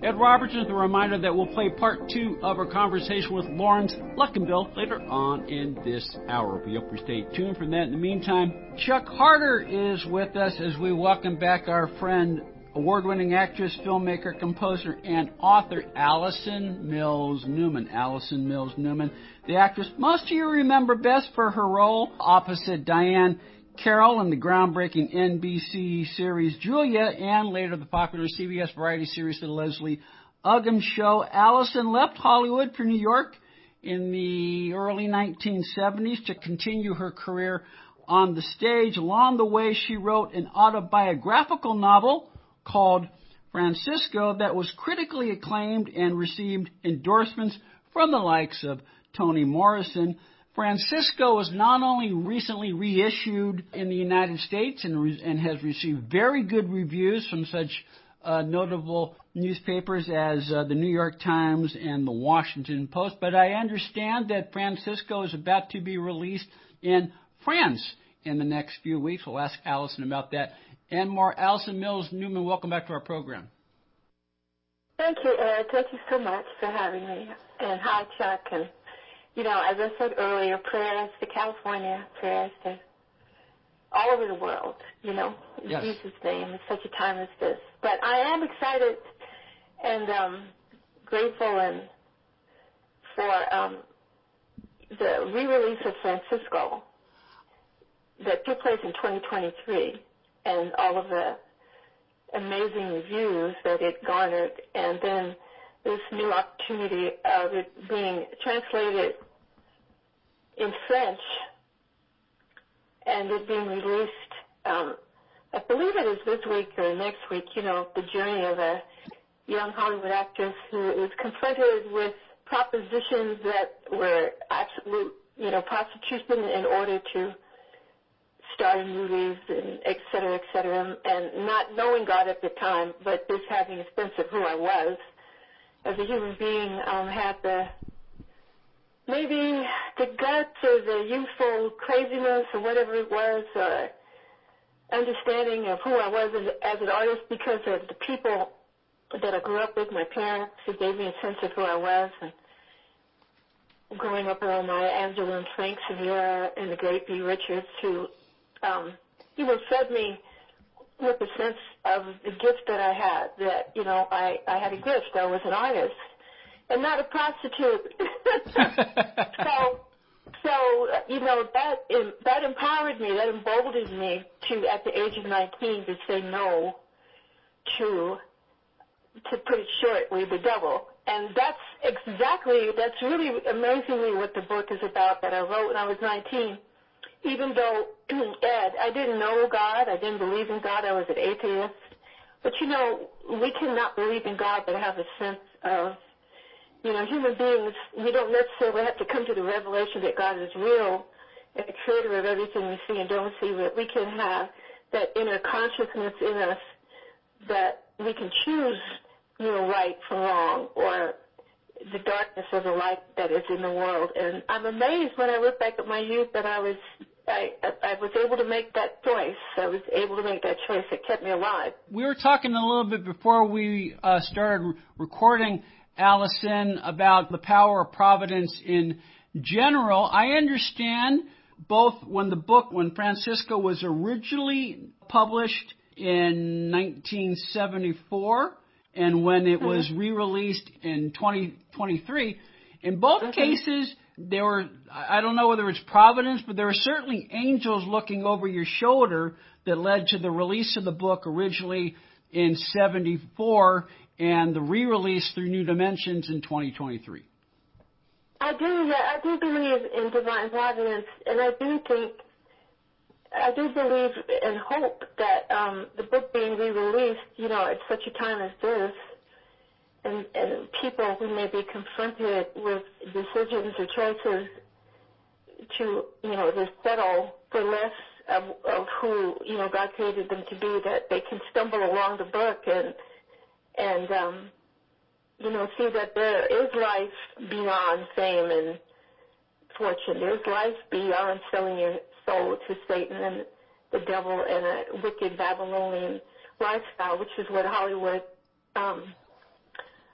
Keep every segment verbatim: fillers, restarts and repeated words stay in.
Ed Robertson with a reminder that we'll play part two of our conversation with Lawrence Luckinbill later on in this hour. We hope you stay tuned for that. In the meantime, Chuck Harder is with us as we welcome back our friend, award-winning actress, filmmaker, composer, and author Allison Mills Newman. Allison Mills Newman, the actress most of you remember best for her role opposite Diane Carroll in the groundbreaking N B C series Julia, and later the popular C B S variety series The Leslie Uggam Show. Allison left Hollywood for New York in the early nineteen seventies to continue her career on the stage. Along the way, she wrote an autobiographical novel called Francisco that was critically acclaimed and received endorsements from the likes of Toni Morrison. Francisco was not only recently reissued in the United States and, re- and has received very good reviews from such uh, notable newspapers as uh, the New York Times and the Washington Post, but I understand that Francisco is about to be released in France in the next few weeks. We'll ask Allison about that and more. Allison Mills Newman, welcome back to our program. Thank you, Ed. Thank you so much for having me. And hi, Chuck. And you know, as I said earlier, prayers to California, prayers to all over the world, you know, in yes. Jesus' name, in such a time as this. But I am excited and um, grateful and for um, the re-release of Francisco that took place in twenty twenty-three and all of the amazing reviews that it garnered, and then this new opportunity of it being translated in French and it being released, um, I believe it is this week or next week, you know, the journey of a young Hollywood actress who is confronted with propositions that were absolute, you know, prostitution in order to start in movies and et cetera, et cetera, and not knowing God at the time, but just having a sense of who I was as a human being, um, had the maybe the guts or the youthful craziness or whatever it was, or understanding of who I was as, as an artist because of the people that I grew up with, my parents, who gave me a sense of who I was, and growing up around my Angela and Frank Severa and the great B. Richards, who, um, you know, fed me with a sense of the gift that I had, that, you know, I, I had a gift. I was an artist and not a prostitute. so, so, you know, that, that empowered me, that emboldened me to, at the age of nineteen, to say no to, to put it shortly, the devil. And that's exactly, that's really amazingly what the book is about that I wrote when I was nineteen. Even though, Ed, I didn't know God, I didn't believe in God, I was an atheist. But, you know, we cannot believe in God but have a sense of, you know, human beings, we don't necessarily have to come to the revelation that God is real and the creator of everything we see and don't see, but we can have that inner consciousness in us that we can choose, you know, right from wrong, or the darkness of the light that is in the world. And I'm amazed when I look back at my youth that I was I, I was able to make that choice. I was able to make that choice that kept me alive. We were talking a little bit before we uh, started recording, Allison, about the power of providence in general. I understand both when the book, when Francisco was originally published in nineteen seventy-four and when it mm-hmm. was re-released in twenty twenty-three, in both mm-hmm. cases, there were, I don't know whether it's providence, but there were certainly angels looking over your shoulder that led to the release of the book originally in seventy-four and the re-release through New Dimensions in twenty twenty-three. I do, yeah, I do believe in divine providence, and I do think, I do believe and hope that um, the book being re-released, you know, at such a time as this, and, and people who may be confronted with decisions or choices to, you know, to settle for less of, of who, you know, God created them to be, that they can stumble along the book and, and um, you know, see that there is life beyond fame and fortune. There's life beyond selling your soul to Satan and the devil and a wicked Babylonian lifestyle, which is what Hollywood um,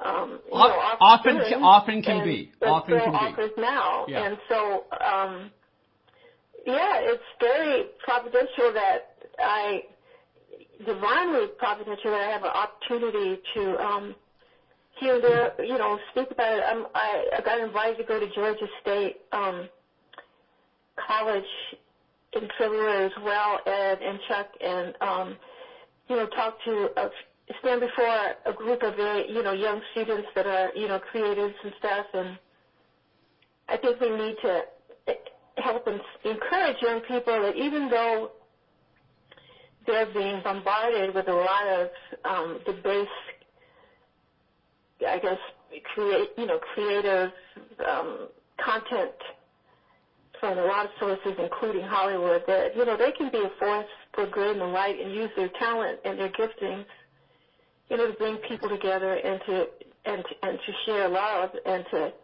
um, you O- know, offers often, then, often can and be, but often still can be. offers now. Yeah. And so, um, yeah, it's very providential that I, divinely providential that I have an opportunity to um, here and there, you know, speak about it. I'm, I, I got invited to go to Georgia State um, College in February as well, Ed and Chuck, and um, you know, talk to a, stand before a group of very, you know, young students that are, you know, creatives and stuff. And I think we need to help and encourage young people that even though they're being bombarded with a lot of um, debased, I guess, create, you know, creative um, content from a lot of sources, including Hollywood, that, you know, they can be a force for good and the light and use their talent and their giftings, you know, to bring people together and to and to, and to share love and to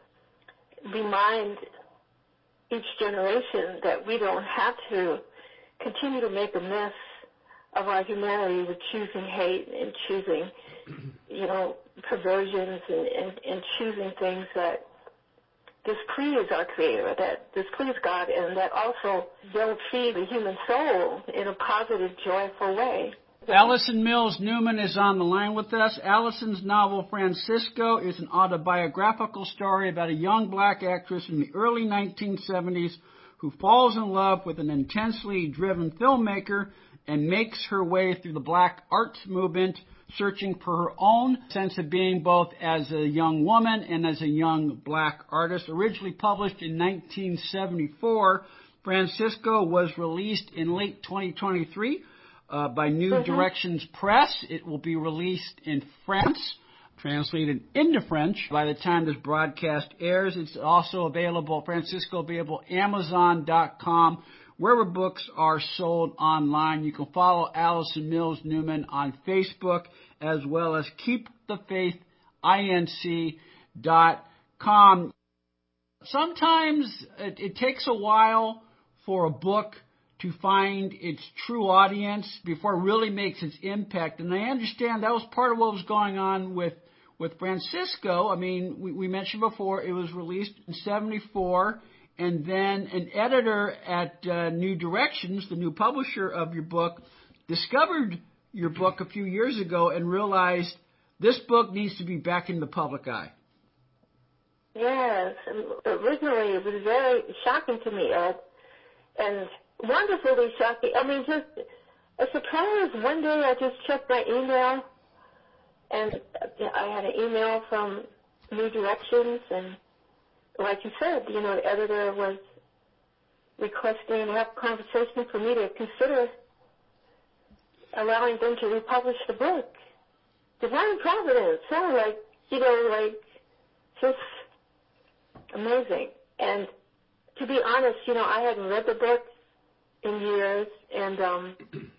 remind each generation that we don't have to continue to make a mess of our humanity with choosing hate and choosing, you know, perversions and, and, and choosing things that displease our Creator, that displease God, and that also don't feed the human soul in a positive, joyful way. Allison Mills Newman is on the line with us. Allison's novel Francisco is an autobiographical story about a young black actress in the early nineteen seventies who falls in love with an intensely driven filmmaker and makes her way through the black arts movement, searching for her own sense of being both as a young woman and as a young black artist. Originally published in nineteen seventy-four, Francisco was released in late twenty twenty-three uh, by New mm-hmm. Directions Press. It will be released in France, translated into French by the time this broadcast airs. It's also available, Francisco will be available Amazon dot com, wherever books are sold online. You can follow Allison Mills Newman on Facebook, as well as keep the faith inc dot com. Sometimes it, it takes a while for a book to find its true audience before it really makes its impact. And I understand that was part of what was going on with, with Francisco. I mean, we, we mentioned before it was released in seventy-four. And then an editor at uh, New Directions, the new publisher of your book, discovered your book a few years ago and realized this book needs to be back in the public eye. Yes. Originally, it was very shocking to me, Ed, and wonderfully shocking. I mean, just a surprise. One day I just checked my email, and I had an email from New Directions, and like you said, you know, the editor was requesting to have a conversation for me to consider allowing them to republish the book. Divine Providence, huh? Like, you know, like, just amazing. And to be honest, you know, I hadn't read the book in years, and um,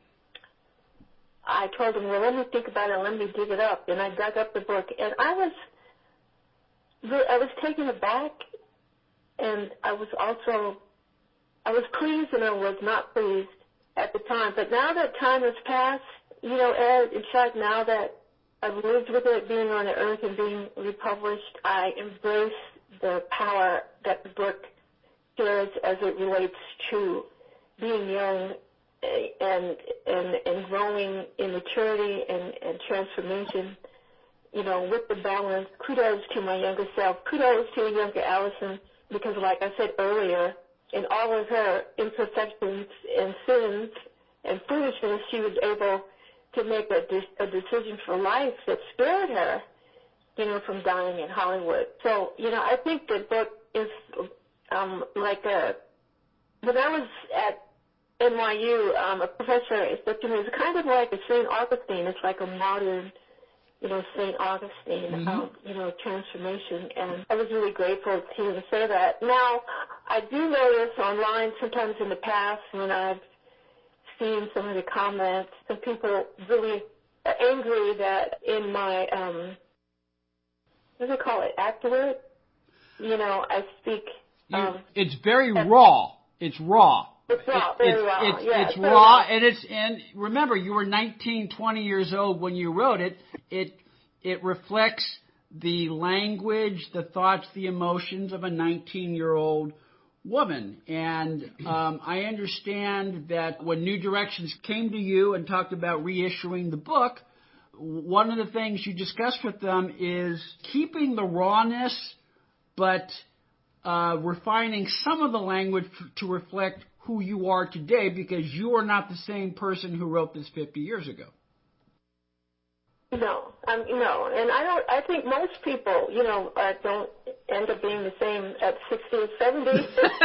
I told them, well, let me think about it, let me dig it up. And I dug up the book, and I was, I was taken aback. And I was also, I was pleased and I was not pleased at the time. But now that time has passed, you know, Ed, in fact, now that I've lived with it being on the earth and being republished, I embrace the power that the book shares as it relates to being young and and, and growing in maturity and, and transformation, you know, with the balance. Kudos to my younger self. Kudos to a younger Allison. Because like I said earlier, in all of her imperfections and sins and foolishness, she was able to make a, de- a decision for life that spared her, you know, from dying in Hollywood. So, you know, I think the book is um, like a, when I was at N Y U, um, a professor said to me, it's kind of like a Saint Augustine. It's like a modern, you know, Saint Augustine, mm-hmm. um, you know, transformation. And I was really grateful to him say that. Now, I do notice online sometimes in the past when I've seen some of the comments, some people really are angry that in my, um, what do they call it, afterward, you know, I speak. Um, you, it's very raw. It's raw. It's raw, very it's, raw. It's, yeah, it's raw, raw, and it's and remember, you were nineteen, twenty years old when you wrote it. It it reflects the language, the thoughts, the emotions of a nineteen-year-old woman. And um, I understand that when New Directions came to you and talked about reissuing the book, one of the things you discussed with them is keeping the rawness, but uh, refining some of the language to reflect who you are today, because you are not the same person who wrote this fifty years ago. No, um, no, and I don't. I think most people, you know, uh, don't end up being the same at sixty or seventy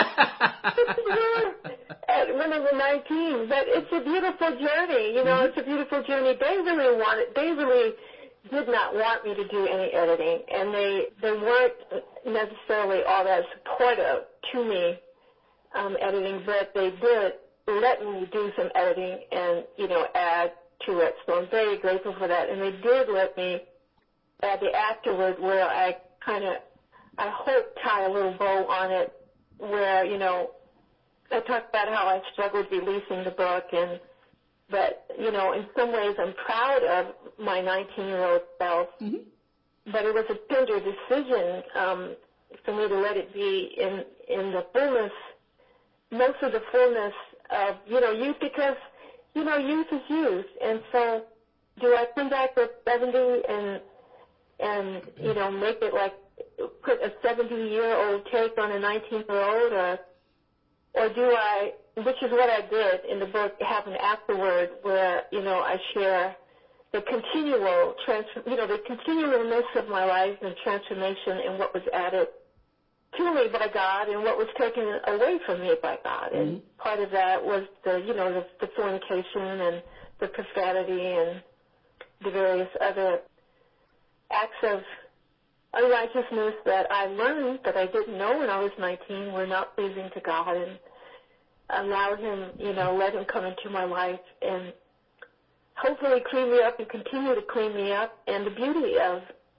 at when they were nineteen. But it's a beautiful journey, you know. Mm-hmm. It's a beautiful journey. They really wanted. They really did not want me to do any editing, and they they weren't necessarily all that supportive to me um, editing, but they did let me do some editing and, you know, add to it. So I'm very grateful for that. And they did let me add the afterward where I kind of, I hope, tie a little bow on it where, you know, I talked about how I struggled releasing the book, and but, you know, in some ways I'm proud of my nineteen-year-old self. Mm-hmm. But it was a tender decision um, for me to let it be in, in the fullness, most of the fullness of, you know, youth, because, you know, youth is youth. And so do I come back at seventy and, and you know, make it like, put a seventy-year-old take on a nineteen-year-old, or, or do I, which is what I did in the book, have an afterword where, you know, I share the continual, trans, you know, the continualness of my life and transformation and what was added to me by God and what was taken away from me by God. Mm-hmm. And part of that was the, you know, the, the fornication and the profanity and the various other acts of unrighteousness that I learned that I didn't know when I was nineteen were not pleasing to God, and allowed him, you know, let him come into my life and hopefully clean me up and continue to clean me up, and the beauty of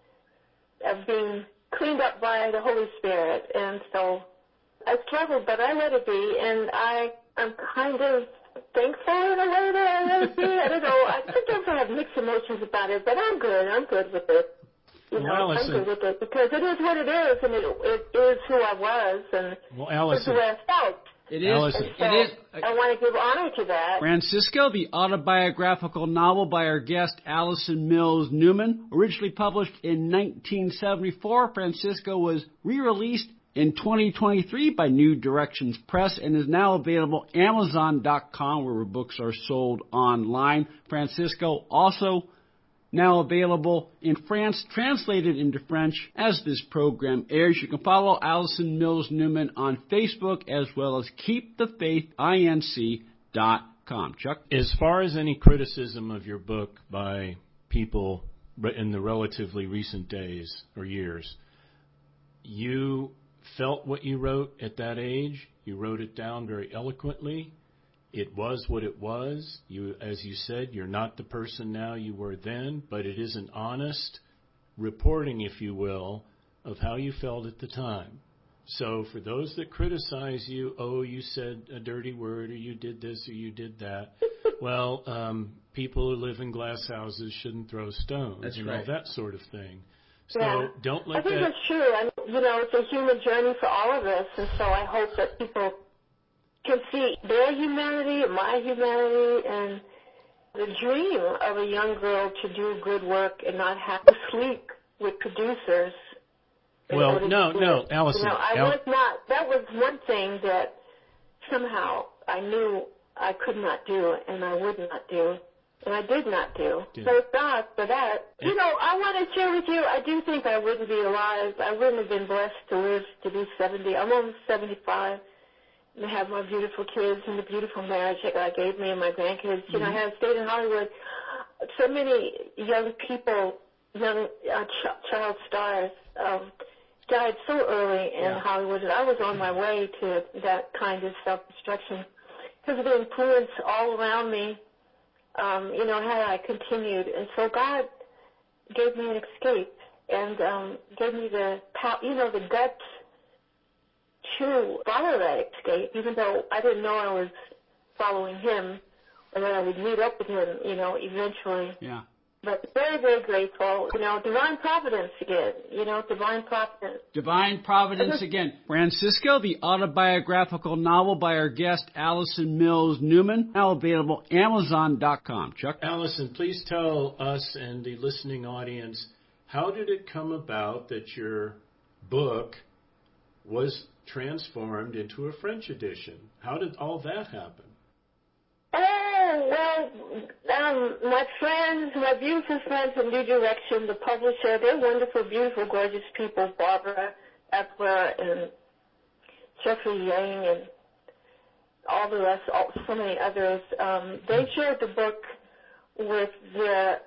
of being cleaned up by the Holy Spirit. And so I struggled, but I let it be, and I, I'm kind of thankful in a way that I let it be. I don't know. I sometimes I have mixed emotions about it, but I'm good. I'm good with it. You know, well, I'm good with it because it is what it is, and it, it is who I was, and well, Allison, it's the way I felt. It is. So it is. I want to give honor to that. Francisco, the autobiographical novel by our guest Allison Mills Newman, originally published in nineteen seventy-four, Francisco was re-released in twenty twenty-three by New Directions Press and is now available at Amazon dot com, where books are sold online. Francisco also now available in France, translated into French as this program airs. You can follow Allison Mills Newman on Facebook as well as keep the faith inc dot com. Chuck? As far as any criticism of your book by people in the relatively recent days or years, you felt what you wrote at that age. You wrote it down very eloquently. It was what it was. You, as you said, you're not the person now you were then, but it is an honest reporting, if you will, of how you felt at the time. So for those that criticize you, oh, you said a dirty word, or you did this, or you did that, well, um, people who live in glass houses shouldn't throw stones, That's you right. know, that sort of thing. So yeah. don't let I think that... that's true. I mean, you know, it's a human journey for all of us, and so I hope that people can see their humanity, my humanity, and the dream of a young girl to do good work and not have to sleep with producers. Well, no, no, Allison. You know, I Al- was not, that was one thing that somehow I knew I could not do and I would not do, and I did not do. Yeah. So God for that. Yeah. You know, I want to share with you, I do think I wouldn't be alive. I wouldn't have been blessed to live to be seventy. I'm almost seventy-five. To have my beautiful kids and the beautiful marriage that God gave me and my grandkids. You mm-hmm. know, I had stayed in Hollywood. So many young people, young uh, ch- child stars, um, died so early in yeah. Hollywood, and I was on my way to that kind of self-destruction because of the influence all around me. Um, you know, had I continued, and so God gave me an escape and um, gave me the, you know, the guts to follow that escape, even though I didn't know I was following him, and that I would meet up with him, you know, eventually. Yeah. But very, very grateful. You know, divine providence again. You know, divine providence. Divine Providence again. Francisco, the autobiographical novel by our guest Allison Mills Newman, now available Amazon dot com. Chuck? Allison, please tell us and the listening audience, how did it come about that your book was transformed into a French edition? How did all that happen? Oh, well, um, my friends, my beautiful friends in New Direction, the publisher, they're wonderful, beautiful, gorgeous people, Barbara Epler and Jeffrey Yang and all the rest, all, so many others. Um, they shared the book with their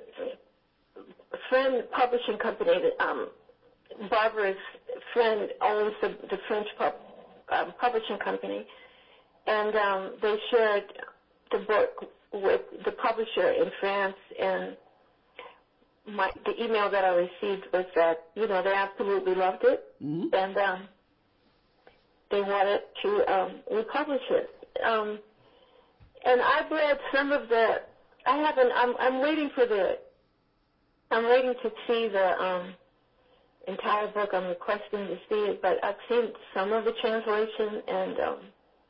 friend publishing company. Um, Barbara's friend owns the, the French pub, um, publishing company, and um, they shared the book with the publisher in France, and my, the email that I received was that, you know, they absolutely loved it, mm-hmm. and um, they wanted to um, republish it. Um, and I've read some of the, I haven't, I'm, I'm waiting for the, I'm waiting to see the um, entire book. I'm requesting to see it, but I've seen some of the translation, and um,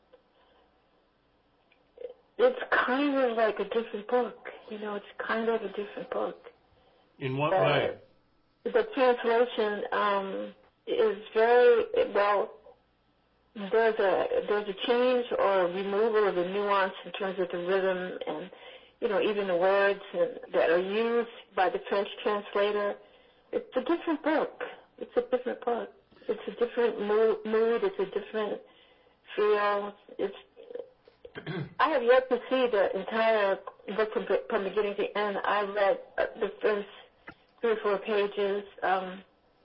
it's kind of like a different book. You know, it's kind of a different book. In what uh, way? The translation um, is very, well, there's a there's a change or a removal of the nuance in terms of the rhythm and, you know, even the words and, that are used by the French translator. It's a different book. It's a different book. It's a different mood. mood. It's a different feel. It's I have yet to see the entire book from, from beginning to end. I read uh, the first three or four pages. Um,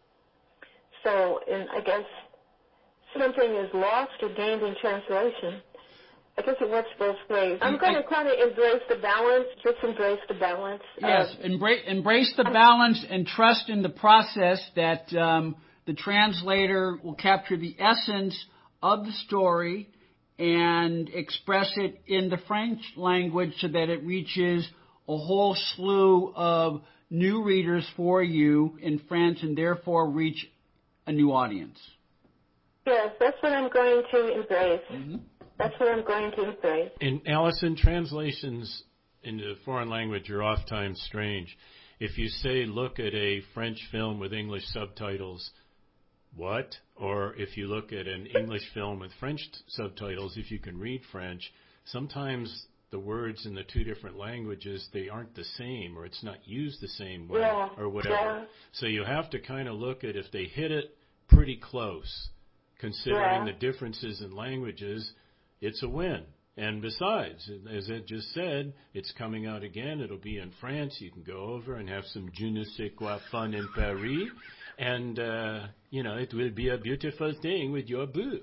so, and I guess something is lost or gained in translation. I guess it works both ways. I'm going to kind of embrace the balance, just embrace the balance. Yes, uh, embrace, embrace the balance and trust in the process that um, the translator will capture the essence of the story and express it in the French language so that it reaches a whole slew of new readers for you in French and therefore reach a new audience. Yes, that's what I'm going to embrace. Mm-hmm. That's what I'm going to embrace. And Allison, translations into foreign language are oftentimes strange. If you say, look at a French film with English subtitles, what? Or if you look at an English film with French t- subtitles, if you can read French, sometimes the words in the two different languages, they aren't the same, or it's not used the same way, yeah, or whatever. Yeah. So you have to kind of look at if they hit it pretty close, considering yeah. the differences in languages, it's a win. And besides, as Ed just said, it's coming out again. It'll be in France. You can go over and have some je ne sais quoi fun in Paris. And, uh, you know, it will be a beautiful thing with your book.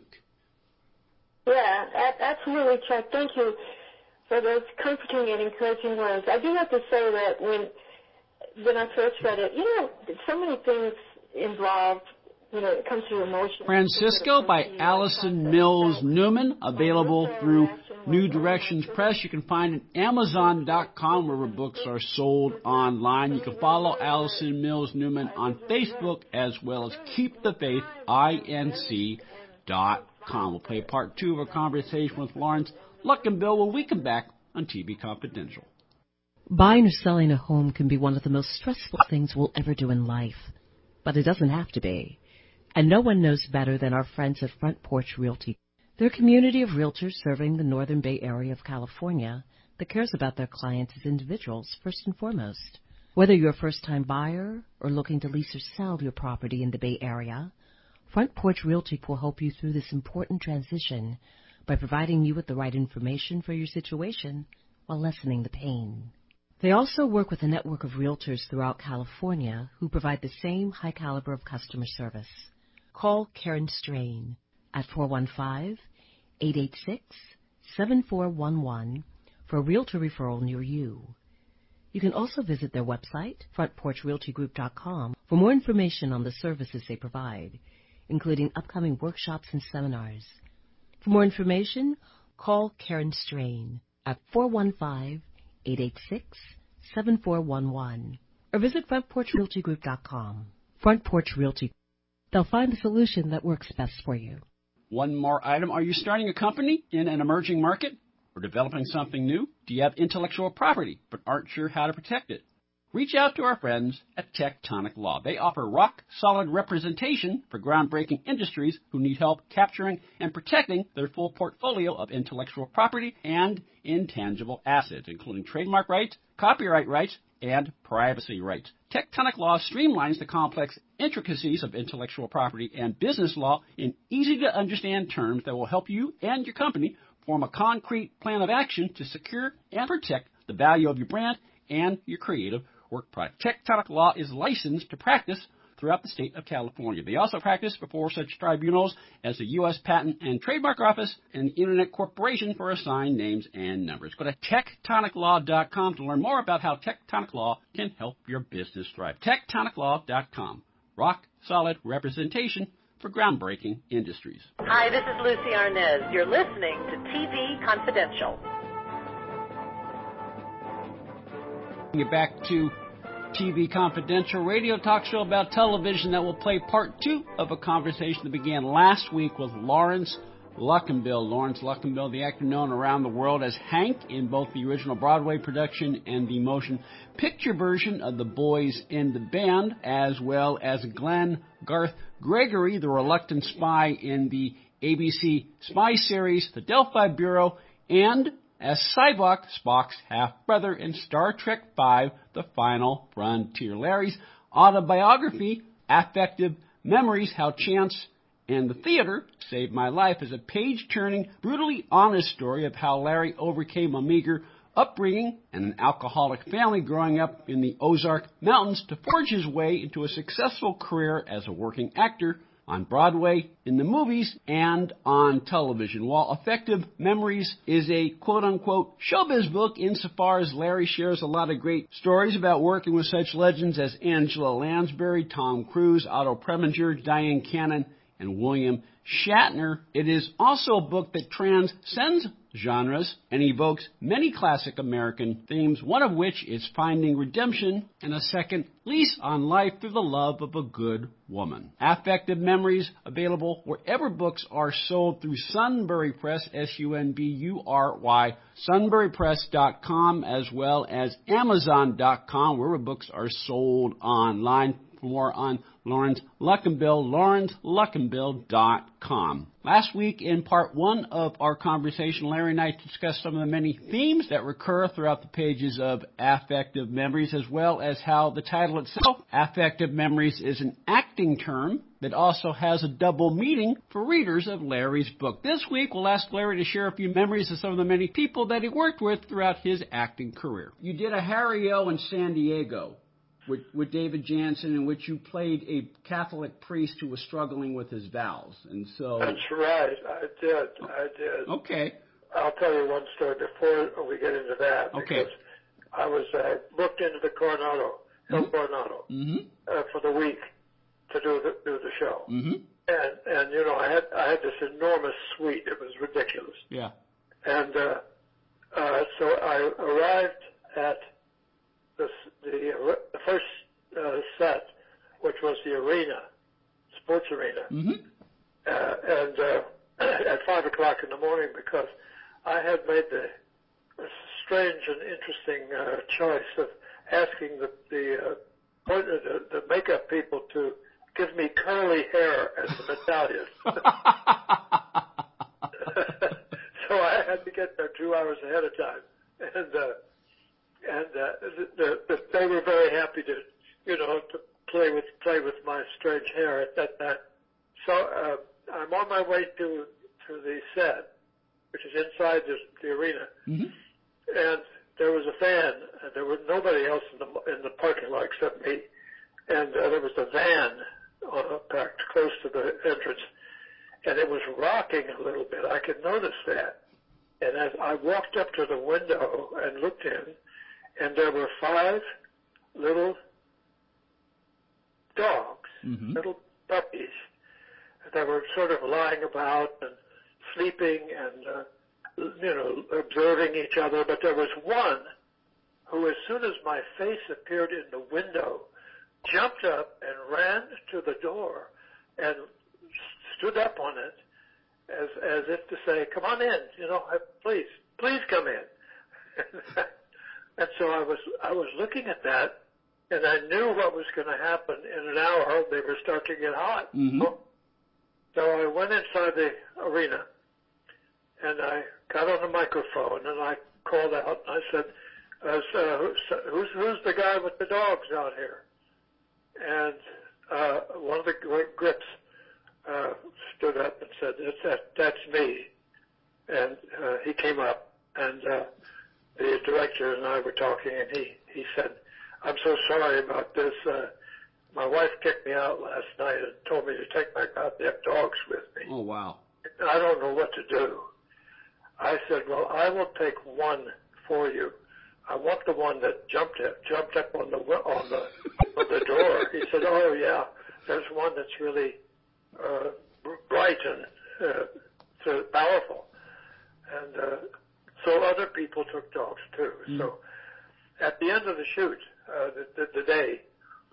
Yeah, absolutely, Chuck. Thank you for those comforting and encouraging words. I do have to say that when when I first read it, you know, so many things involved, you know, it comes to emotion. Francisco by Allison Mills Newman, available through New Directions Press. You can find it at Amazon dot com, where books are sold online. You can follow Allison Mills Newman on Facebook, as well as Keep the Faith, I N C dot com. We'll play part two of our conversation with Lawrence Luckinbill when we come back on T V Confidential. Buying or selling a home can be one of the most stressful things we'll ever do in life, but it doesn't have to be. And no one knows better than our friends at Front Porch Realty. They're a community of realtors serving the Northern Bay Area of California that cares about their clients as individuals first and foremost. Whether you're a first-time buyer or looking to lease or sell your property in the Bay Area, Front Porch Realty will help you through this important transition by providing you with the right information for your situation while lessening the pain. They also work with a network of realtors throughout California who provide the same high caliber of customer service. Call Karen Strain at four one five, eight eight six, seven four one one for a realtor referral near you. You can also visit their website, front porch realty group dot com, for more information on the services they provide, including upcoming workshops and seminars. For more information, call Karen Strain at four one five, eight eight six, seven four one one. Or visit front porch realty group dot com. Front Porch Realty. They'll find the solution that works best for you. One more item. Are you starting a company in an emerging market or developing something new? Do you have intellectual property but aren't sure how to protect it? Reach out to our friends at Tectonic Law. They offer rock-solid representation for groundbreaking industries who need help capturing and protecting their full portfolio of intellectual property and intangible assets, including trademark rights, copyright rights, and privacy rights. Tectonic Law streamlines the complex intricacies of intellectual property and business law in easy-to-understand terms that will help you and your company form a concrete plan of action to secure and protect the value of your brand and your creative work product. Tectonic Law is licensed to practice throughout the state of California. They also practice before such tribunals as the U S Patent and Trademark Office and the Internet Corporation for assigned names and numbers. Go to tectonic law dot com to learn more about how Tectonic Law can help your business thrive. tectonic law dot com. Rock solid representation for groundbreaking industries. Hi, this is Lucy Arnez. You're listening to T V Confidential. Get back to T V Confidential, radio talk show about television that will play part two of a conversation that began last week with Lawrence Luckinbill. Lawrence Luckinbill, the actor known around the world as Hank in both the original Broadway production and the motion picture version of The Boys in the Band, as well as Glenn Garth Gregory, the reluctant spy in the A B C spy series The Delphi Bureau, and as Sybok, Spock's half-brother in Star Trek five, The Final Frontier. Larry's autobiography, Affective Memories, How Chance and the Theater Saved My Life, is a page-turning, brutally honest story of how Larry overcame a meager upbringing and an alcoholic family growing up in the Ozark Mountains to forge his way into a successful career as a working actor on Broadway, in the movies, and on television. While Affective Memories is a quote-unquote showbiz book insofar as Larry shares a lot of great stories about working with such legends as Angela Lansbury, Tom Cruise, Otto Preminger, Diane Cannon, and William Shatner, it is also a book that transcends genres and evokes many classic American themes, one of which is finding redemption and a second lease on life through the love of a good woman. Affective Memories, available wherever books are sold through Sunbury Press, S U N B U R Y, sunbury press dot com, as well as amazon dot com, wherever books are sold online. For more on Lawrence Luckinbill, lawrence luckinbill dot com. Last week, in part one of our conversation, Larry and I discussed some of the many themes that recur throughout the pages of Affective Memories, as well as how the title itself, Affective Memories, is an acting term that also has a double meaning for readers of Larry's book. This week, we'll ask Larry to share a few memories of some of the many people that he worked with throughout his acting career. You did a Harry O in San Diego with, with David Jansen, in which you played a Catholic priest who was struggling with his vows. And so That's right. I did. I did. Okay. I'll tell you one story before we get into that. Okay. Because I was uh, booked into the Coronado, Hill Mm-hmm. Coronado, Mm-hmm. uh, for the week to do the do the show. Mm-hmm. And and you know I had I had this enormous suite. It was ridiculous. Yeah. And uh, uh, so I arrived at the the, uh, the first uh, set, which was the arena, sports arena, Mm-hmm. uh, and uh, at five o'clock in the morning, because I had made the strange and interesting uh, choice of asking the the, uh, the the makeup people to give me curly hair as a medallion. So I had to get there two hours ahead of time, and uh, and uh, the, the, the, they were very happy to, you know, to play with play with my strange hair at that time. So uh, I'm on my way to to the set, which is inside the, the arena, Mm-hmm. and there was a van, and there was nobody else in the in the parking lot except me, and uh, there was a van uh, parked close to the entrance, and it was rocking a little bit. I could notice that. And as I walked up to the window and looked in, and there were five little dogs, Mm-hmm. little puppies, that were sort of lying about and sleeping and, uh, you know, observing each other. But there was one who, as soon as my face appeared in the window, jumped up and ran to the door and stood up on it as as if to say, "Come on in, you know, please, please come in." And so I was I was looking at that, and I knew what was going to happen in an hour. They were starting to get hot. Mm-hmm. So I went inside the arena, and I got on the microphone, and I called out. I said, uh, so, "Who's who's the guy with the dogs out here?" And uh, one of the grips uh, stood up and said, "That's that, that's me." And uh, he came up, and uh, the director and I were talking, and he he said, "I'm so sorry about this. Uh, my wife kicked me out last night and told me to take my goddamn dogs with me. Oh, wow. I don't know what to do." I said, "Well, I will take one for you. I want the one that jumped up, jumped up on the on the on the door." He said, "Oh yeah, there's one that's really uh, bright and uh, so powerful." And uh, so other people took dogs too. Mm. So at the end of the shoot, uh, the, the, the day,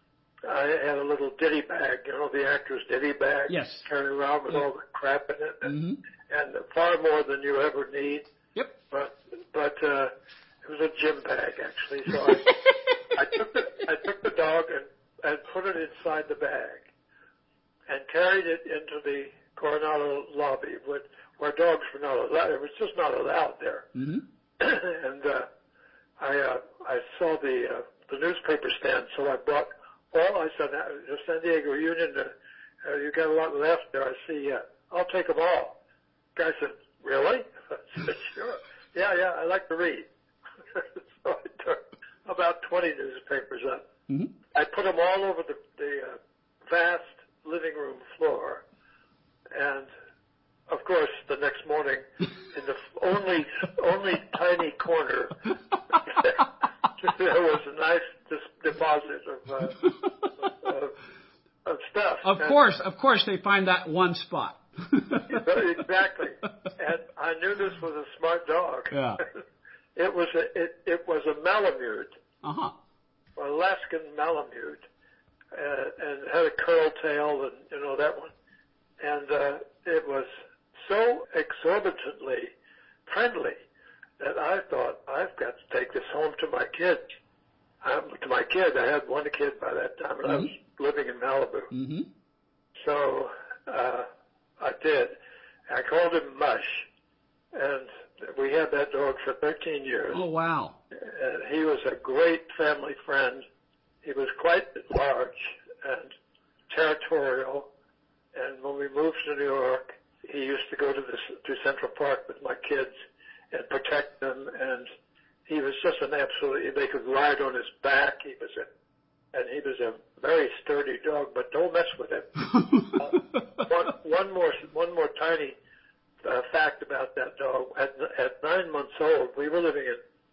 I had a little ditty bag, you know, the actor's ditty bag, yes, carrying around with yeah. all the crap in it, and, mm-hmm. and far more than you ever need. Yep. But but uh, it was a gym bag actually. So I, I took the I took the dog and and put it inside the bag, and carried it into the Coronado lobby, with, where dogs were not allowed. It was just not allowed there. Mm-hmm. And uh, I uh, I saw the uh, the newspaper stand, so I brought all. I said, "The San Diego Union, uh, uh, you got a lot left there. I see. Uh, I'll take them all." The guy said, "Really?" I said, "Sure. Yeah, yeah. I like to read." So I took about twenty newspapers up. Mm-hmm. I put them all over the, the uh, vast living room floor, and of course, the next morning, in the only only tiny corner, there was a nice dis- deposit of, uh, of of stuff. Of and, course, of course, they find that one spot. Exactly, and I knew this was a smart dog. Yeah. It was a it, it was a Malamute, uh-huh. Alaskan Malamute, uh, and had a curl tail, and you know that one, and uh, it was so exorbitantly friendly that I thought, I've got to take this home to my kids. Um, to my kid, I had one kid by that time, and mm-hmm. I was living in Malibu. Mm-hmm. So uh, I did. I called him Mush, and we had that dog for thirteen years. Oh, wow. And he was a great family friend. He was quite large and territorial, and when we moved to New York, he used to go to the to Central Park with my kids and protect them, and he was just an absolute. They could ride on his back. He was a, and he was a very sturdy dog. But don't mess with him. uh, one, one more, one more tiny uh, fact about that dog. At, at nine months old, we were living in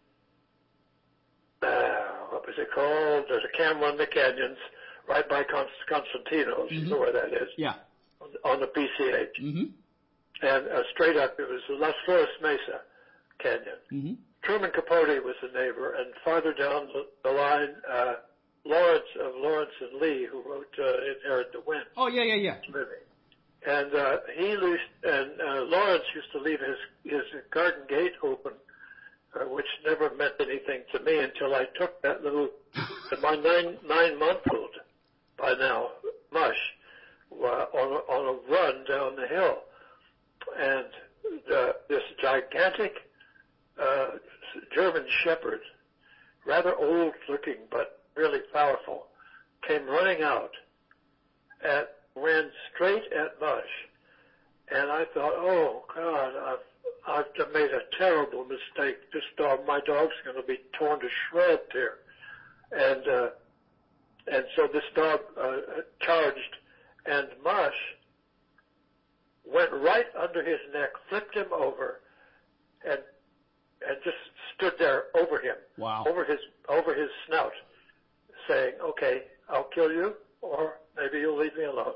uh, what was it called? There's a camera in the canyons right by Constantino's. Mm-hmm. You know where that is? Yeah. On, on the P C H. Mm-hmm. And uh, straight up, it was Las Flores Mesa Canyon. Mm-hmm. Truman Capote was the neighbor, and farther down the, the line, uh, Lawrence of Lawrence and Lee, who wrote uh, Inherit the Wind. Oh, yeah, yeah, yeah. Living. And uh, he used, and uh, Lawrence used to leave his, his garden gate open, uh, which never meant anything to me until I took that little, my nine, nine-month-old, by now, Mush, uh, on, a, on a run down the hill. And uh, this gigantic uh, German shepherd, rather old-looking but really powerful, came running out and ran straight at Mush. And I thought, oh, God, I've, I've made a terrible mistake. This dog, my dog's going to be torn to shreds here. And, uh, and so this dog uh, charged, and Mush went right under his neck, flipped him over, and and just stood there over him, wow. over his over his snout, saying, "Okay, I'll kill you, or maybe you'll leave me alone."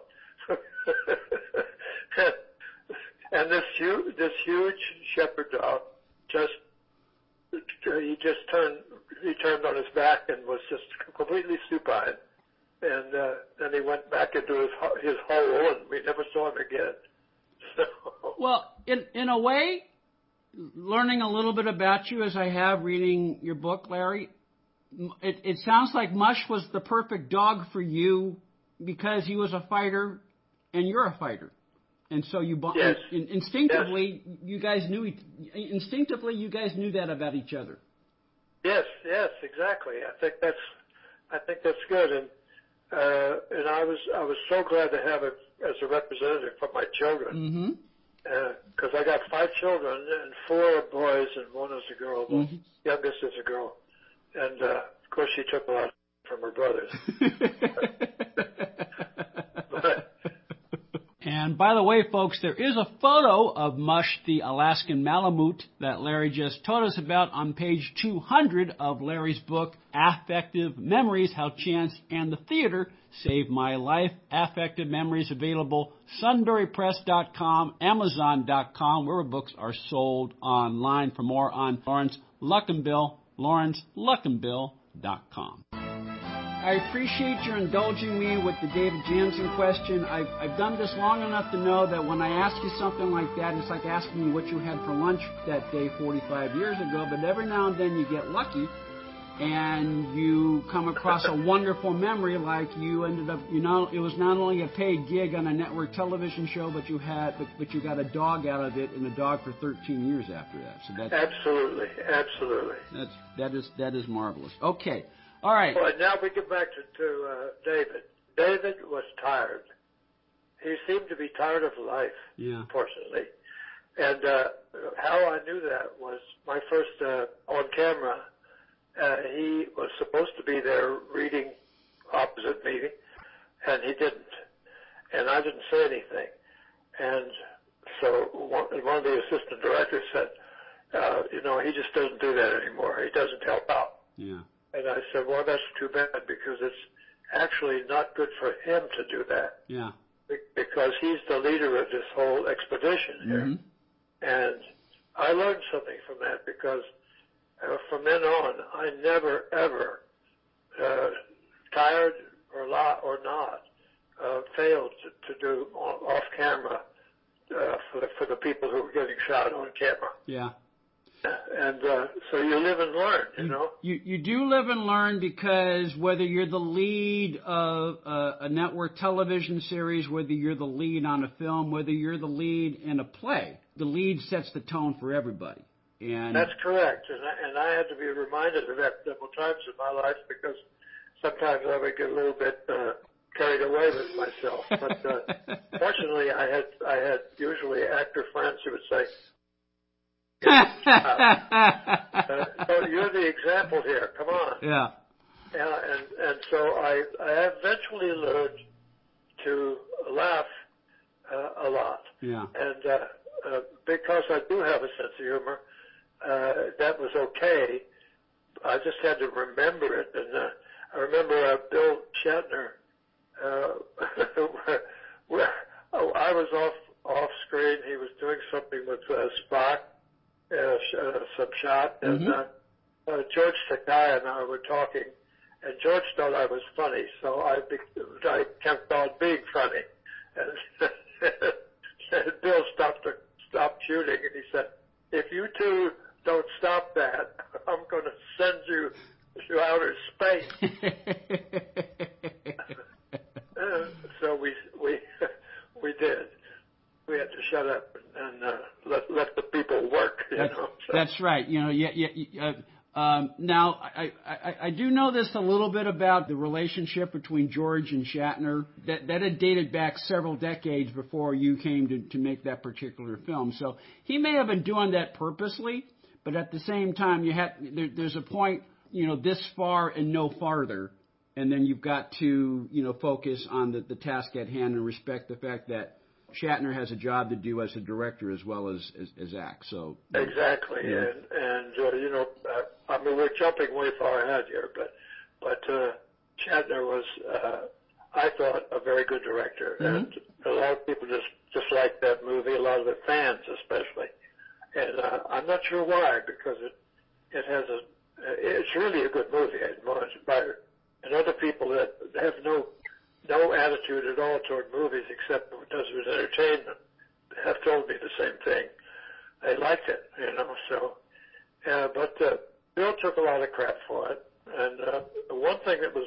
and, and this huge this huge shepherd dog just he just turned he turned on his back and was just completely supine. And uh, then he went back into his his hole, and we never saw him again. So. Well, in in a way, learning a little bit about you as I have reading your book, Larry, it, it sounds like Mush was the perfect dog for you because he was a fighter and you're a fighter. And so you yes. in, instinctively yes. you guys knew instinctively you guys knew that about each other. Yes, yes, exactly. I think that's I think that's good, and uh, and I was I was so glad to have him as a representative for my children. Mm-hmm. Because uh, I got five children, and four are boys, and one is a girl. The mm-hmm. youngest is a girl. And, uh, of course, she took a lot from her brothers. but, and, by the way, folks, there is a photo of Mush, the Alaskan Malamute, that Larry just told us about on page two hundred of Larry's book, Affective Memories, How Chance and the Theater Saved My Life. Affective Memories available, sunbury press dot com, amazon dot com, where books are sold online. For more on Lawrence Luckinbill, lawrence luckinbill dot com. I appreciate your indulging me with the David Jansen question. I've, I've done this long enough to know that when I ask you something like that, it's like asking you what you had for lunch that day forty-five years ago, but every now and then you get lucky and you come across a wonderful memory, like you ended up, you know, it was not only a paid gig on a network television show, but you had, but, but you got a dog out of it, and a dog for thirteen years after that. So that's absolutely, absolutely. That's that is that is marvelous. Okay, all right. Well, now we get back to, to uh, David. David was tired. He seemed to be tired of life. Yeah. Unfortunately, and uh, how I knew that was my first uh, on camera. Uh, he was supposed to be there reading opposite me, and he didn't. And I didn't say anything. And so one, one of the assistant directors said, uh, you know, he just doesn't do that anymore. He doesn't help out. Yeah. And I said, well, that's too bad, because it's actually not good for him to do that. Yeah. Because he's the leader of this whole expedition here. Mm-hmm. And I learned something from that, because Uh, from then on, I never, ever, uh, tired or, la- or not, uh, failed to, to do off camera uh, for the for the people who were getting shot on camera. Yeah. And uh, so you live and learn, you, you know. You you do live and learn, because whether you're the lead of a, a network television series, whether you're the lead on a film, whether you're the lead in a play, the lead sets the tone for everybody. And that's correct, and I, and I had to be reminded of that several times in my life, because sometimes I would get a little bit uh, carried away with myself. But uh, fortunately, I had I had usually actor friends who would say, uh, uh, "So you're the example here. Come on." Yeah. And and, and so I I eventually learned to laugh uh, a lot. Yeah. And uh, uh, because I do have a sense of humor. Uh, that was okay. I just had to remember it. And uh, I remember uh, Bill Shatner, uh, where, where oh, I was off off screen. He was doing something with uh, Spock, uh, sh- uh, some shot, and mm-hmm. uh, uh, George Takei and I were talking, and George thought I was funny, so I be- I kept on being funny. And, and Bill stopped to, stopped shooting, and he said, "If you two don't stop that, I'm going to send you to outer space." uh, so we we we did. We had to shut up and uh, let let the people work. You that's, know. So. That's right. You know. Yeah. Yeah. Uh, um, now, I, I I do know this a little bit about the relationship between George and Shatner. That that had dated back several decades before you came to to make that particular film. So he may have been doing that purposely. But at the same time, you have there, there's a point, you know, this far and no farther, and then you've got to, you know, focus on the, the task at hand and respect the fact that Shatner has a job to do as a director as well as as, as act. So exactly, yeah. and and uh, you know, uh, I mean, we're jumping way far ahead here, but but uh, Shatner was, uh, I thought, a very good director, mm-hmm. and a lot of people just just like that movie. A lot of the fans, especially. And uh, I'm not sure why, because it it has a it's really a good movie. And other people that have no no attitude at all toward movies except what does with entertainment have told me the same thing. They liked it, you know. So, uh, but uh, Bill took a lot of crap for it. And uh, the one thing that was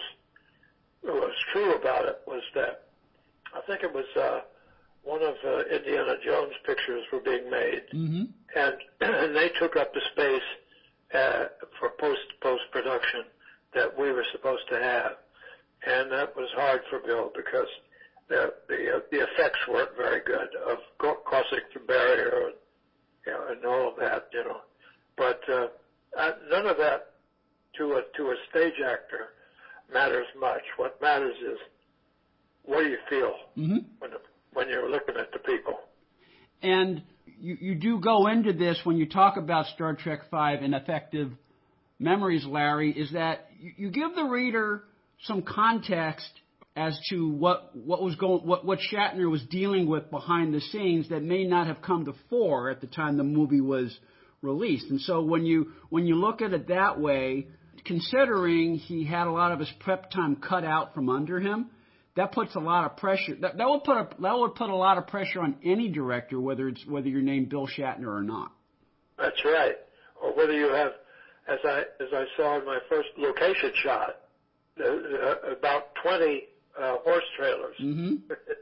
was true about it was that I think it was uh, one of uh, Indiana Jones pictures were being made, mm-hmm. and, and they took up the space uh, for post post production that we were supposed to have, and that was hard for Bill because the the, uh, the effects weren't very good of go- crossing the barrier and, you know, and all of that, you know. But uh, I, none of that to a to a stage actor matters much. What matters is what do you feel mm-hmm. when when you're looking at the people. And you, you do go into this when you talk about Star Trek Five and effective memories, Larry, is that you, you give the reader some context as to what what was going, what what Shatner was dealing with behind the scenes that may not have come to fore at the time the movie was released. And so when you when you look at it that way, considering he had a lot of his prep time cut out from under him, that puts a lot of pressure. That, that would put a that would put a lot of pressure on any director, whether it's whether you're named Bill Shatner or not. That's right. Or whether you have, as I as I saw in my first location shot, uh, uh, about twenty uh, horse trailers. Mm-hmm.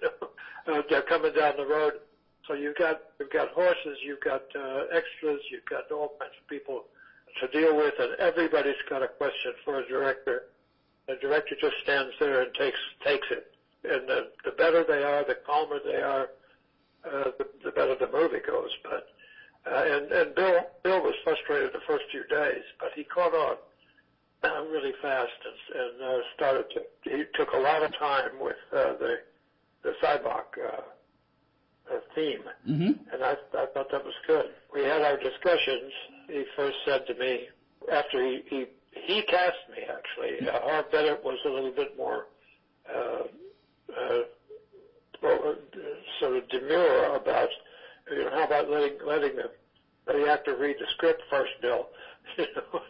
uh, they're coming down the road. So you've got you've got horses, you've got uh, extras, you've got all kinds of people to deal with, and everybody's got a question for a director. The director just stands there and takes takes it. And the, the better they are, the calmer they are, uh, the, the better the movie goes. But uh, and and Bill Bill was frustrated the first few days, but he caught on uh, really fast and, and uh, started to. He took a lot of time with uh, the the Cybok uh, uh, theme, mm-hmm. and I, I thought that was good. We had our discussions. He first said to me after he. he He cast me, actually. Uh, Harv Bennett was a little bit more uh, uh, well, uh, sort of demure about, you know, how about letting letting the, the actor read the script first, Bill, you know,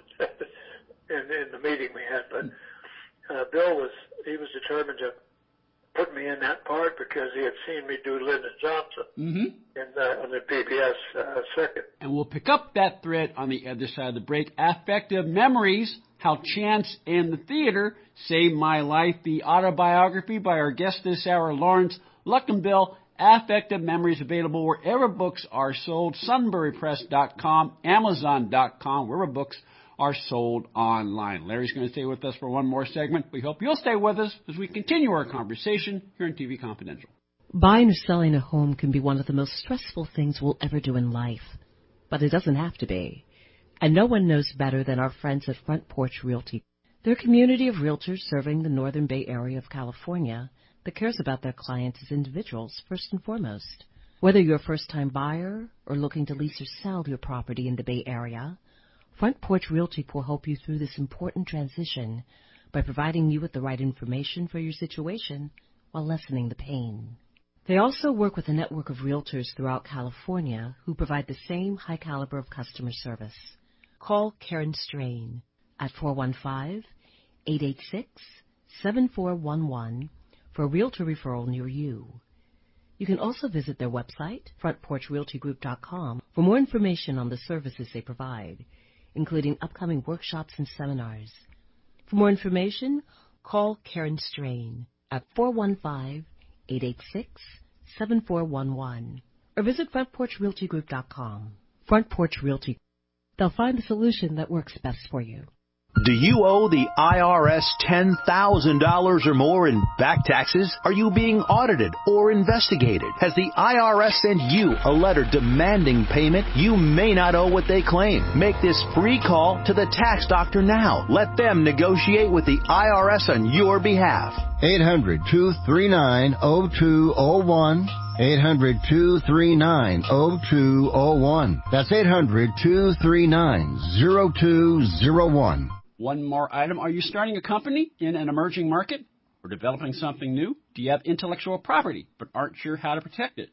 in, in the meeting we had. But uh, Bill was, he was determined to put me in that part because he had seen me do Lyndon Johnson mm-hmm. in uh, on the P B S uh, circuit. And we'll pick up that thread on the other side of the break. Affective Memories, How Chance and the Theater Saved My Life, the autobiography by our guest this hour, Lawrence Luckinbill. Affective Memories, available wherever books are sold, sunbury press dot com, amazon dot com, wherever books are sold online. Larry's going to stay with us for one more segment. We hope you'll stay with us as we continue our conversation here on T V Confidential. Buying or selling a home can be one of the most stressful things we'll ever do in life, but it doesn't have to be. And no one knows better than our friends at Front Porch Realty. They're a community of realtors serving the Northern Bay Area of California that cares about their clients as individuals first and foremost. Whether you're a first-time buyer or looking to lease or sell your property in the Bay Area, Front Porch Realty will help you through this important transition by providing you with the right information for your situation while lessening the pain. They also work with a network of realtors throughout California who provide the same high caliber of customer service. Call Karen Strain at four one five, eight eight six, seven four one one for a realtor referral near you. You can also visit their website, front porch realty group dot com, for more information on the services they provide, including upcoming workshops and seminars. For more information, call Karen Strain at four one five, eight eight six, seven four one one or visit front porch realty group dot com. Front Porch Realty. They'll find the solution that works best for you. Do you owe the I R S ten thousand dollars or more in back taxes? Are you being audited or investigated? Has the I R S sent you a letter demanding payment? You may not owe what they claim. Make this free call to the tax doctor now. Let them negotiate with the I R S on your behalf. eight hundred, two three nine, oh two oh one. eight hundred, two three nine, oh two oh one. That's eight hundred, two three nine, oh two oh one. One more item. Are you starting a company in an emerging market or developing something new? Do you have intellectual property but aren't sure how to protect it?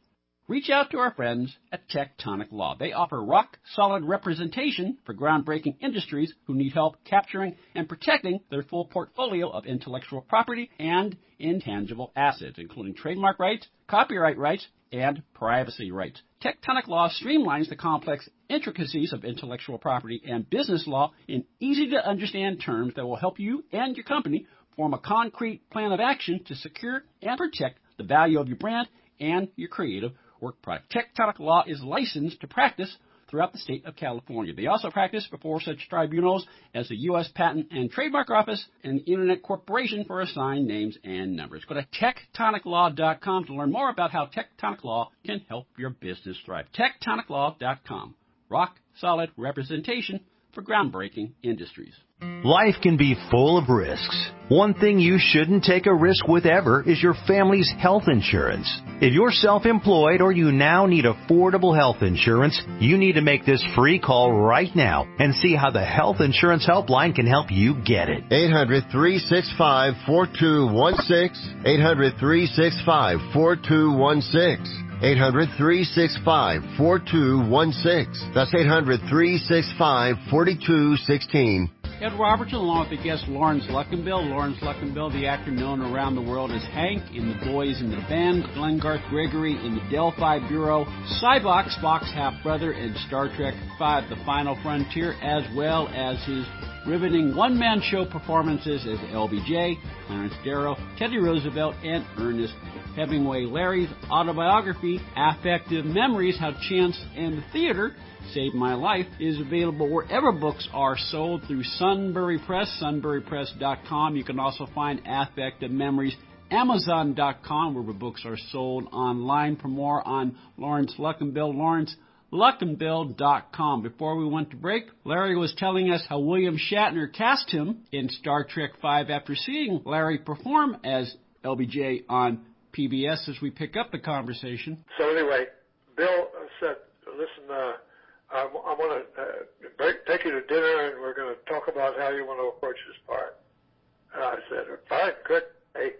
reach out to our friends at Tectonic Law. They offer rock-solid representation for groundbreaking industries who need help capturing and protecting their full portfolio of intellectual property and intangible assets, including trademark rights, copyright rights, and privacy rights. Tectonic Law streamlines the complex intricacies of intellectual property and business law in easy-to-understand terms that will help you and your company form a concrete plan of action to secure and protect the value of your brand and your creative work product. Tectonic Law is licensed to practice throughout the state of California. They also practice before such tribunals as the U S Patent and Trademark Office and the Internet Corporation for assigned names and numbers. Go to tectonic law dot com to learn more about how Tectonic Law can help your business thrive. tectonic law dot com. Rock solid representation for groundbreaking industries. Life can be full of risks. One thing you shouldn't take a risk with ever is your family's health insurance. If you're self-employed or you now need affordable health insurance, you need to make this free call right now and see how the Health Insurance Helpline can help you get it. eight hundred, three six five, four two one six. eight hundred, three six five, four two one six. eight hundred, three six five, four two one six. That's eight hundred, three six five, four two one six. Ed Robertson, along with the guest Lawrence Luckinbill. Lawrence Luckinbill, the actor known around the world as Hank in The Boys in the Band, Glengarth Gregory in the Delphi Bureau, Cybox, Spock's half-brother in Star Trek five, The Final Frontier, as well as his riveting one-man show performances as L B J, Clarence Darrow, Teddy Roosevelt, and Ernest Hemingway. Larry's autobiography, Affective Memories, How Chance and the Theater Saved My Life, is available wherever books are sold through Sunbury Press, sunbury press dot com. You can also find Affective Memories, amazon dot com, where the books are sold online. For more on Lawrence Luckinbill, lawrence luckinbill dot com. Before we went to break, Larry was telling us how William Shatner cast him in Star Trek five after seeing Larry perform as L B J on P B S as we pick up the conversation. So anyway, Bill said, listen, uh, I, I want to uh, take you to dinner, and we're going to talk about how you want to approach this part. And I said, fine, good. Hey.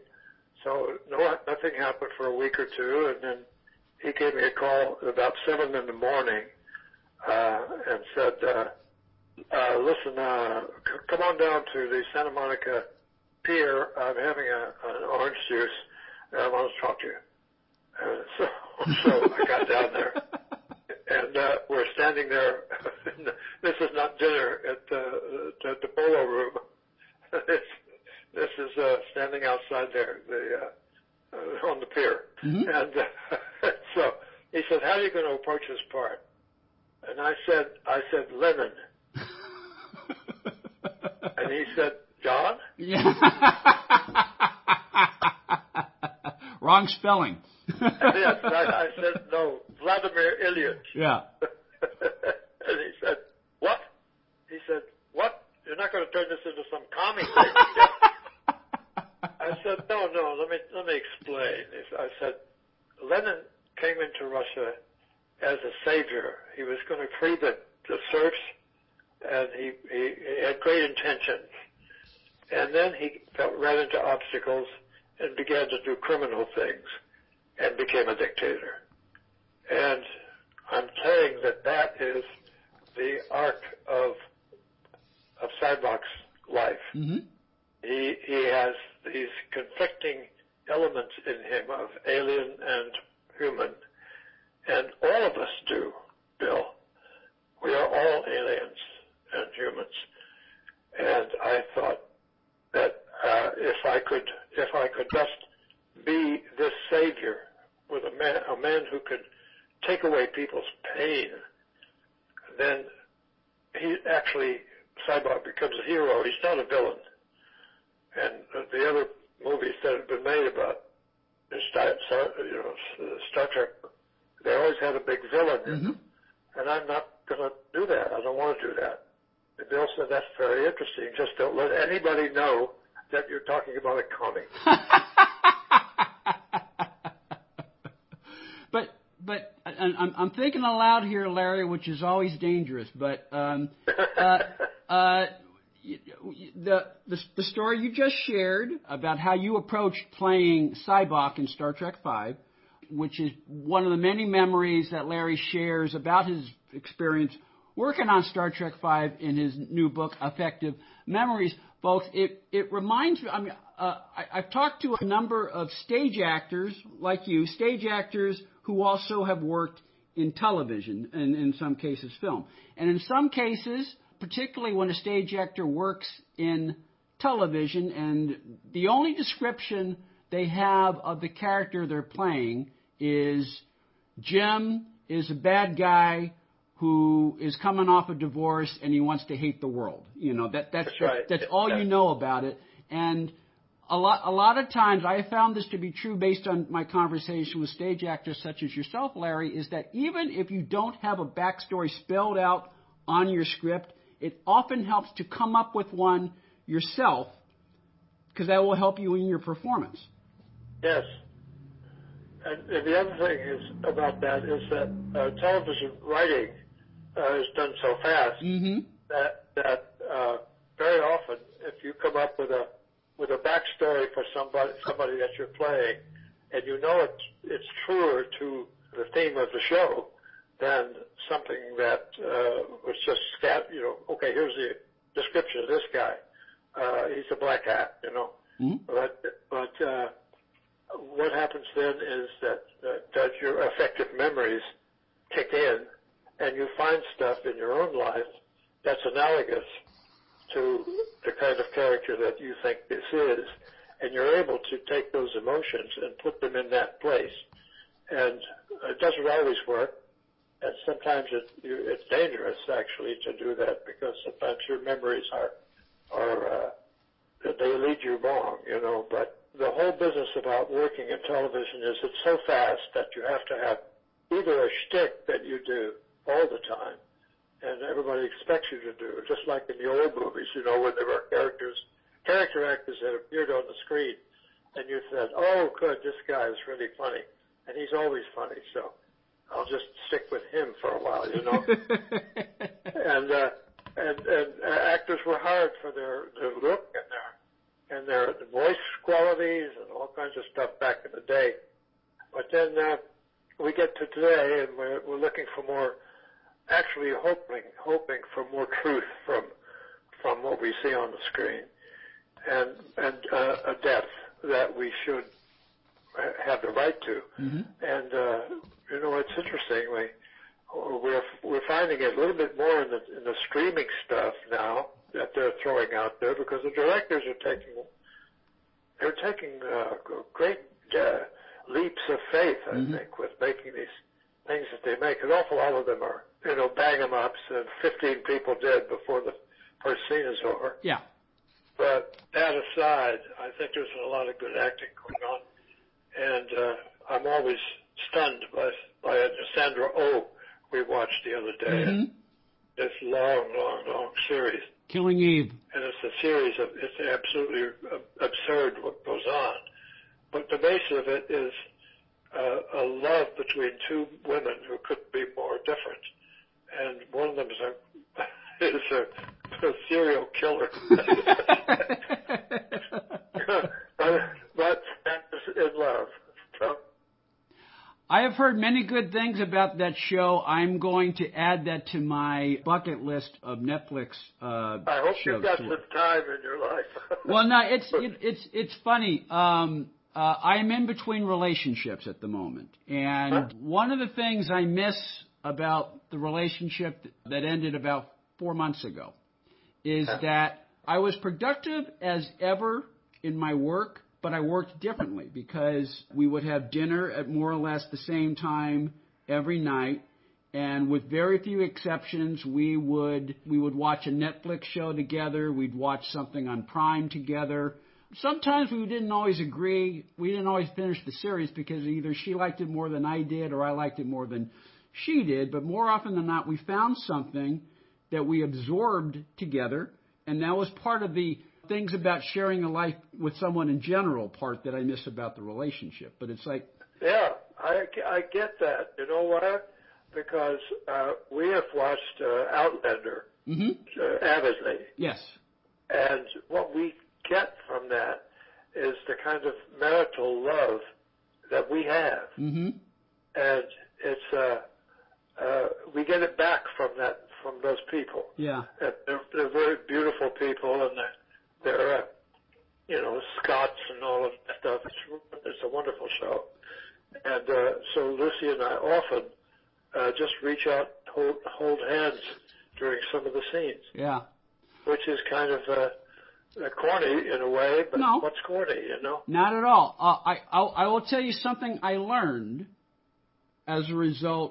So no, nothing happened for a week or two, and then he gave me a call about seven in the morning uh, and said, uh, uh, listen, uh, c- come on down to the Santa Monica Pier. I'm having a, an orange juice, and I want to talk to you. Uh, so, so I got down there. And uh, we're standing there. This is not dinner at uh, at the Polo Room. this, this is uh, standing outside there, the uh, uh, on the pier. Mm-hmm. And uh, so he said, "How are you going to approach this part?" And I said, "I said Lennon." And he said, "John?" Yeah. Wrong spelling. Yes, I, I said, no, Vladimir Ilyich. Yeah. And he said, what? He said, what? You're not going to turn this into some commie thing. I said, no, no, let me, let me explain. I said, Lenin came into Russia as a savior. He was going to free the, the serfs, and he, he, he had great intentions. And then he felt, ran into obstacles and began to do criminal things and became a dictator. And I'm saying that that is the arc of of Cybok's life. Mm-hmm. He he has these conflicting elements in him of alien and human, and all of us do, Bill. We are all aliens and humans. And I thought that uh, if I could if I could just be this savior with a man a man who could take away people's pain, then he actually, Cybok becomes a hero. He's not a villain. And the other movies that have been made about Star, you know, Star Trek, they always had a big villain in them. Mm-hmm. And I'm not going to do that. I don't want to do that. And Bill said, that's very interesting. Just don't let anybody know that you're talking about a comic. but but I'm, I'm thinking aloud here, Larry, which is always dangerous. But um, uh, uh, the, the the story you just shared about how you approached playing Cybok in Star Trek five, which is one of the many memories that Larry shares about his experience working on Star Trek five in his new book, Effective Memories. Folks, it, it reminds me, I mean, uh, I, I've talked to a number of stage actors like you, stage actors who also have worked in television and in some cases film. And in some cases, particularly when a stage actor works in television and the only description they have of the character they're playing is Jim is a bad guy who is coming off a divorce and he wants to hate the world. You know, that that's that's, right. that's all you know about it. And a lot a lot of times I found this to be true based on my conversation with stage actors such as yourself, Larry, is that even if you don't have a backstory spelled out on your script, it often helps to come up with one yourself because that will help you in your performance. Yes. And, and the other thing is about that is that uh, television writing uh, is done so fast mm-hmm. that that uh, very often, if you come up with a with a backstory for somebody somebody that you're playing, and you know it's it's truer to the theme of the show than something that uh, was just scat. You know, okay, here's the description of this guy. Uh, he's a black hat. You know, mm-hmm. but but. Uh, What happens then is that, uh, that your effective memories kick in and you find stuff in your own life that's analogous to the kind of character that you think this is, and you're able to take those emotions and put them in that place. And it doesn't always work, and sometimes it, you, it's dangerous actually to do that because sometimes your memories are, are uh, they lead you wrong, you know, but the whole business about working in television is it's so fast that you have to have either a shtick that you do all the time, and everybody expects you to do, just like in the old movies, you know, when there were characters, character actors that appeared on the screen, and you said, oh, good, this guy is really funny, and he's always funny, so I'll just stick with him for a while, you know. and, uh, and and uh, actors were hired for their, their look and their and their voice qualities and all kinds of stuff back in the day. But then uh, we get to today, and we're, we're looking for more, actually hoping, hoping for more truth from from what we see on the screen, and and uh, a depth that we should have the right to. Mm-hmm. And uh, you know, it's interesting. We we're we're finding it a little bit more in the in the streaming stuff now that they're throwing out there, because the directors are taking they're taking uh, great uh, leaps of faith, I mm-hmm. think, with making these things that they make. An awful lot of them are, you know, bang 'em ups, and fifteen people dead before the first scene is over. Yeah. But that aside, I think there's a lot of good acting going on, and uh, I'm always stunned by by Sandra Oh we watched the other day. Mm-hmm. This long, long, long series. Killing Eve. And it's a series of, it's absolutely absurd what goes on. But the base of it is uh, a love between two women who couldn't be more different. And one of them is a, is a, a serial killer. but, but that's in love. So, I have heard many good things about that show. I'm going to add that to my bucket list of Netflix uh, I hope shows. you've got some time in your life. Well, no, it's it, it's it's funny. Um, uh, I'm in between relationships at the moment, and huh? one of the things I miss about the relationship that ended about four months ago is huh? that I was productive as ever in my work, but I worked differently because we would have dinner at more or less the same time every night, and with very few exceptions, we would we would watch a Netflix show together. We'd watch something on Prime together. Sometimes we didn't always agree. We didn't always finish the series because either she liked it more than I did or I liked it more than she did. But more often than not, we found something that we absorbed together, and that was part of the things about sharing a life with someone in general part that I miss about the relationship. But it's like... Yeah, I, I get that. You know why? Because uh, we have watched uh, Outlander mm-hmm. uh, avidly. Yes. And what we get from that is the kind of marital love that we have. Mm-hmm. And it's, uh, uh, we get it back from that, from those people. Yeah. And they're, they're very beautiful people, and they're, they're uh, you know, Scots and all of that stuff. It's, it's a wonderful show. And uh, so Lucy and I often uh, just reach out, hold, hold hands during some of the scenes. Yeah. Which is kind of uh, uh, corny in a way, but no. what's corny, you know? Not at all. Uh, I, I I will tell you something I learned as a result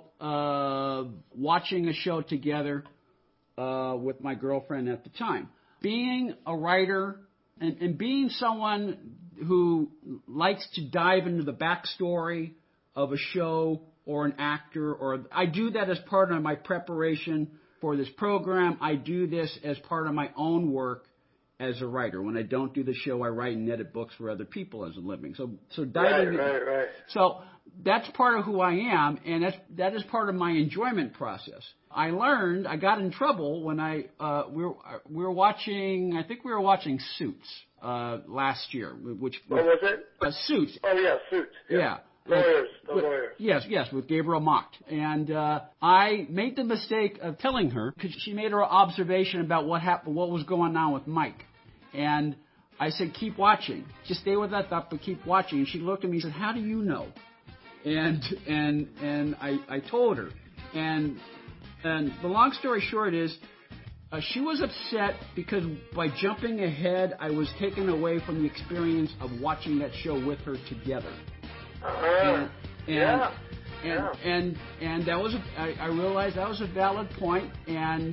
of watching a show together uh, with my girlfriend at the time. Being a writer and, and being someone who likes to dive into the backstory of a show or an actor, or I do that as part of my preparation for this program. I do this as part of my own work as a writer. When I don't do the show, I write and edit books for other people as a living. So, so diving. Right, right, right. So that's part of who I am, and that's that is part of my enjoyment process. I learned I got in trouble when I uh, we were we were watching. I think we were watching Suits uh, last year, which what was it? Uh, Suits. Oh yeah, Suits. Yeah. yeah. Lawyers, the with, lawyers. Yes, yes, with Gabriel Macht. And uh, I made the mistake of telling her, because she made her observation about what happened, what was going on with Mike. And I said, keep watching. Just stay with that thought, but keep watching. And she looked at me and said, how do you know? And and and I, I told her. And and the long story short is, uh, she was upset because by jumping ahead, I was taken away from the experience of watching that show with her together. Uh-huh. And, and, yeah. and, yeah. and and that was a, I, I realized that was a valid point. And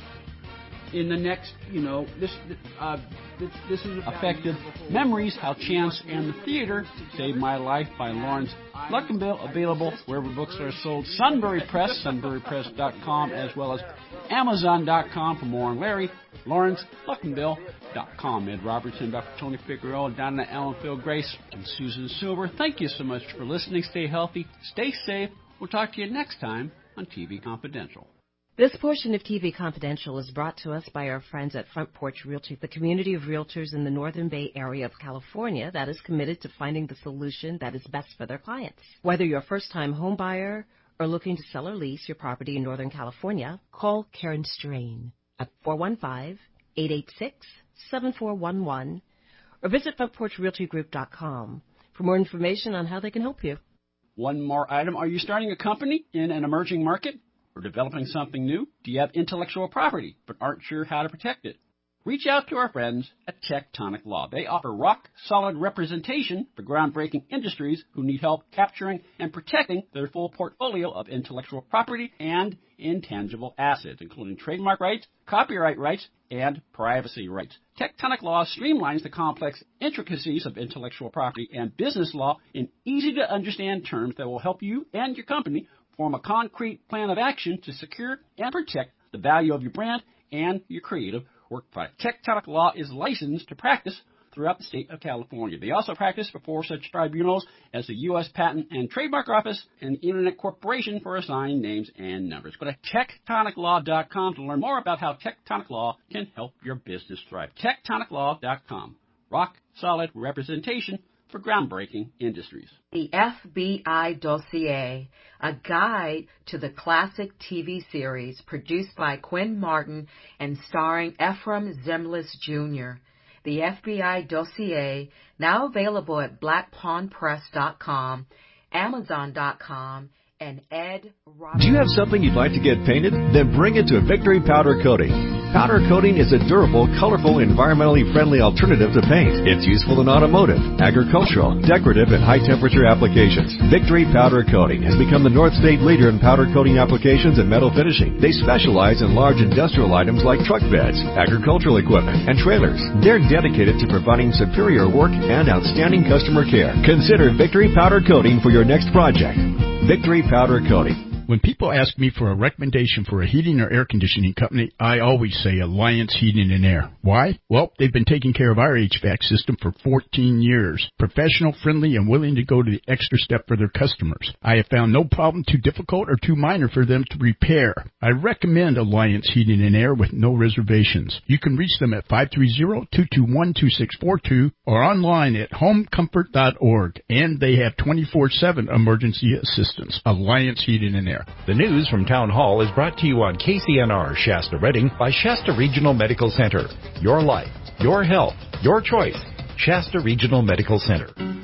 in the next, you know, this uh, this, this is Effective Memories: How Chance and the Theater Saved My Life by Lawrence Luckinbill, available wherever books are sold. Sunbury Press, sunbury press dot com, as well as amazon dot com. For more on Larry, lawrence luckinbill dot com. Ed Robertson, Doctor Tony Figueroa, Donna Allen, Phil Grace, and Susan Silver. Thank you so much for listening. Stay healthy, stay safe. We'll talk to you next time on T V Confidential. This portion of T V Confidential is brought to us by our friends at Front Porch Realty, the community of realtors in the Northern Bay area of California that is committed to finding the solution that is best for their clients. Whether you're a first-time home buyer or looking to sell or lease your property in Northern California, call Karen Strain at four one five, eight eight six, seven four one one or visit front porch realty group dot com for more information on how they can help you. One more item. Are you starting a company in an emerging market? Or developing something new? Do you have intellectual property but aren't sure how to protect it? Reach out to our friends at Tectonic Law. They offer rock-solid representation for groundbreaking industries who need help capturing and protecting their full portfolio of intellectual property and intangible assets, including trademark rights, copyright rights, and privacy rights. Tectonic Law streamlines the complex intricacies of intellectual property and business law in easy-to-understand terms that will help you and your company form a concrete plan of action to secure and protect the value of your brand and your creative work product. Tectonic Law is licensed to practice throughout the state of California. They also practice before such tribunals as the U S Patent and Trademark Office and the Internet Corporation for assigned names and numbers. Go to tectonic law dot com to learn more about how Tectonic Law can help your business thrive. tectonic law dot com. Rock solid representation for groundbreaking industries. The F B I Dossier, a guide to the classic T V series produced by Quinn Martin and starring Ephraim Zimbalist Junior The F B I Dossier, now available at black pawn press dot com, amazon dot com, and Ed Robertson. Do you have something you'd like to get painted? Then bring it to Victory Powder Coating. Powder coating is a durable, colorful, environmentally friendly alternative to paint. It's useful in automotive, agricultural, decorative, and high-temperature applications. Victory Powder Coating has become the North State leader in powder coating applications and metal finishing. They specialize in large industrial items like truck beds, agricultural equipment, and trailers. They're dedicated to providing superior work and outstanding customer care. Consider Victory Powder Coating for your next project. Victory Powder Coating. When people ask me for a recommendation for a heating or air conditioning company, I always say Alliance Heating and Air. Why? Well, they've been taking care of our H V A C system for fourteen years. Professional, friendly, and willing to go to the extra step for their customers. I have found no problem too difficult or too minor for them to repair. I recommend Alliance Heating and Air with no reservations. You can reach them at five three zero, two two one, two six four two or online at home comfort dot org. And they have twenty-four seven emergency assistance. Alliance Heating and Air. The news from Town Hall is brought to you on K C N R Shasta Redding by Shasta Regional Medical Center. Your life, your health, your choice. Shasta Regional Medical Center.